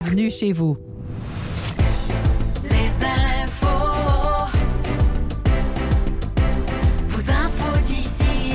Bienvenue chez vous. Les infos. Vos infos d'ici.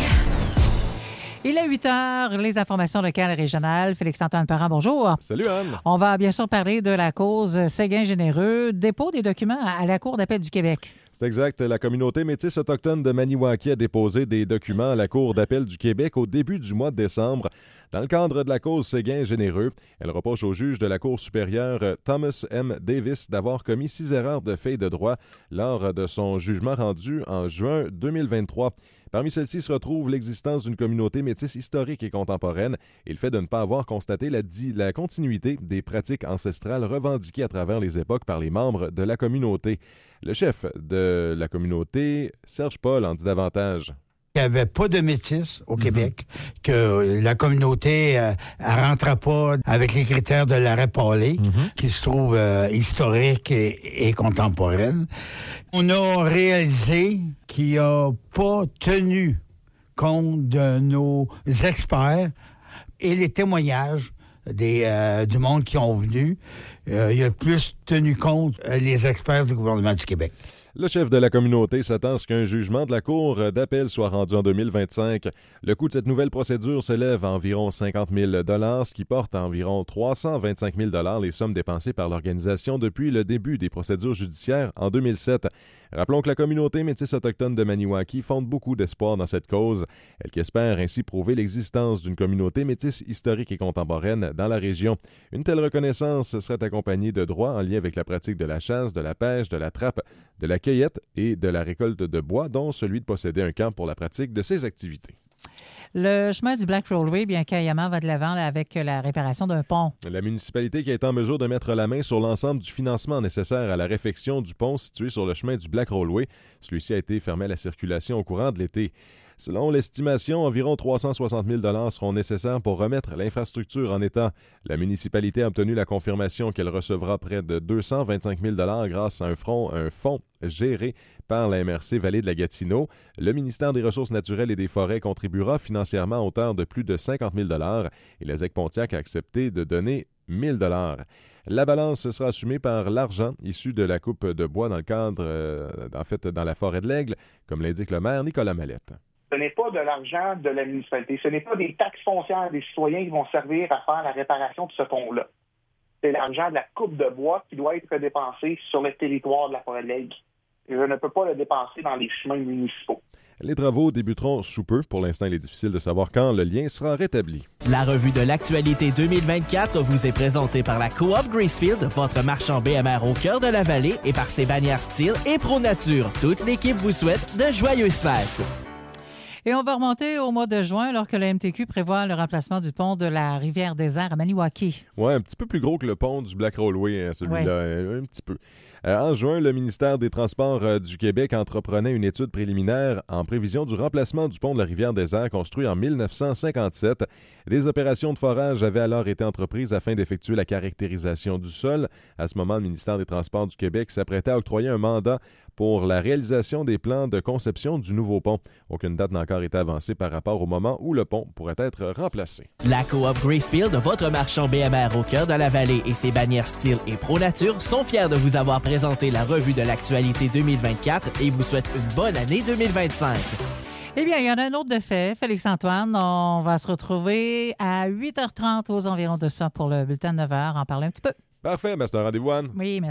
Il est 8 heures, les informations locales et régionales. Félix-Antoine Parent, bonjour. Salut Anne. On va bien sûr parler de la cause Séguin-Généreux, dépôt des documents à la Cour d'appel du Québec. C'est exact. La communauté métisse autochtone de Maniwaki a déposé des documents à la Cour d'appel du Québec au début du mois de décembre. Dans le cadre de la cause Séguin-Généreux, elle reproche au juge de la Cour supérieure Thomas M. Davis d'avoir commis 6 erreurs de fait et de droit lors de son jugement rendu en juin 2023. Parmi celles-ci se retrouve l'existence d'une communauté métisse historique et contemporaine et le fait de ne pas avoir constaté la continuité des pratiques ancestrales revendiquées à travers les époques par les membres de la communauté. Le chef de la communauté, Serge Paul, en dit davantage. Il n'y avait pas de métis au Québec, que la communauté elle rentrait pas avec les critères de l'arrêt Paulé, qui se trouve historique et contemporaine. On a réalisé qu'il n'a pas tenu compte de nos experts et les témoignages du monde qui ont venu. Il a plus tenu compte les experts du gouvernement du Québec. Le chef de la communauté s'attend à ce qu'un jugement de la Cour d'appel soit rendu en 2025. Le coût de cette nouvelle procédure s'élève à environ 50 000 $, ce qui porte à environ 325 000 $ les sommes dépensées par l'organisation depuis le début des procédures judiciaires en 2007. Rappelons que la communauté métisse autochtone de Maniwaki fonde beaucoup d'espoir dans cette cause. Elle qui espère ainsi prouver l'existence d'une communauté métisse historique et contemporaine dans la région. Une telle reconnaissance serait accompagnée de droits en lien avec la pratique de la chasse, de la pêche, de la trappe, de la cueillette et de la récolte de bois, dont celui de posséder un camp pour la pratique de ces activités. Le chemin du Black Railway, bien qu'Ayama va de l'avant avec la réparation d'un pont. La municipalité qui a été en mesure de mettre la main sur l'ensemble du financement nécessaire à la réfection du pont situé sur le chemin du Black Railway. Celui-ci a été fermé à la circulation au courant de l'été. Selon l'estimation, environ 360 000 $ seront nécessaires pour remettre l'infrastructure en état. La municipalité a obtenu la confirmation qu'elle recevra près de 225 000 $ grâce à un fonds géré par la MRC Vallée de la Gatineau. Le ministère des Ressources naturelles et des Forêts contribuera financièrement à hauteur de plus de 50 000 $ et le ZEC-Pontiac a accepté de donner 1 000 $. La balance sera assumée par l'argent issu de la coupe de bois dans le cadre, dans la forêt de l'Aigle, comme l'indique le maire Nicolas Mallette. Ce n'est pas de l'argent de la municipalité. Ce n'est pas des taxes foncières des citoyens qui vont servir à faire la réparation de ce pont-là. C'est l'argent de la coupe de bois qui doit être dépensé sur le territoire de la forêt de l'Aigle. Je ne peux pas le dépenser dans les chemins municipaux. Les travaux débuteront sous peu. Pour l'instant, il est difficile de savoir quand le lien sera rétabli. La revue de l'actualité 2024 vous est présentée par la Coop Gracefield, votre marchand BMR au cœur de la vallée, et par ses bannières Steel et Pro Nature. Toute l'équipe vous souhaite de joyeuses fêtes. Et on va remonter au mois de juin, alors que le MTQ prévoit le remplacement du pont de la Rivière-des-Airs à Maniwaki. Oui, un petit peu plus gros que le pont du Black Railway, celui-là, un petit peu. En juin, le ministère des Transports du Québec entreprenait une étude préliminaire en prévision du remplacement du pont de la Rivière-des-Airs construit en 1957. Des opérations de forage avaient alors été entreprises afin d'effectuer la caractérisation du sol. À ce moment, le ministère des Transports du Québec s'apprêtait à octroyer un mandat pour la réalisation des plans de conception du nouveau pont. Aucune date n'a encore été avancée par rapport au moment où le pont pourrait être remplacé. La Coop Gracefield, votre marchand BMR au cœur de la vallée, et ses bannières Steel et Pro Nature sont fiers de vous avoir présenté la revue de l'actualité 2024 et vous souhaitent une bonne année 2025. Eh bien, il y en a un autre de fait, Félix-Antoine. On va se retrouver à 8h30 aux environs de ça pour le bulletin de 9h, en parler un petit peu. Parfait, c'est un rendez-vous, Anne. Oui, merci.